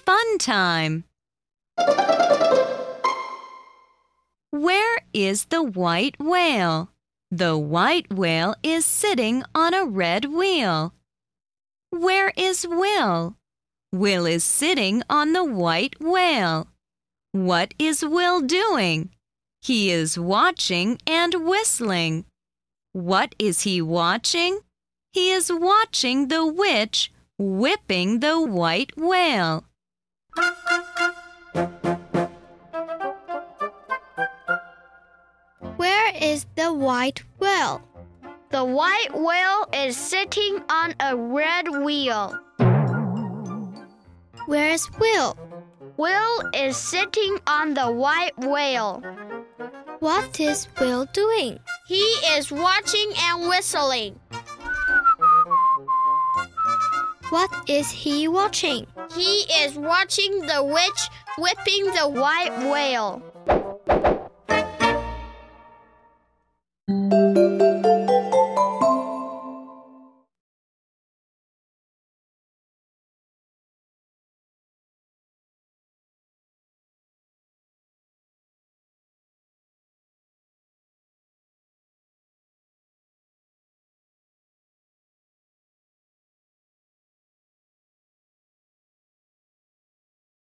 fun time. Where is the white whale? The white whale is sitting on a red wheel. Where is Will? Will is sitting on the white whale. What is Will doing? He is watching and whistling. What is he watching? He is watching the witch whipping the white whale. Where is the white whale? The white whale is sitting on a red wheel. Where's Will? Will is sitting on the white whale. What is Will doing? He is watching and whistling. What is he watching? He is watching the witch whipping the white whale.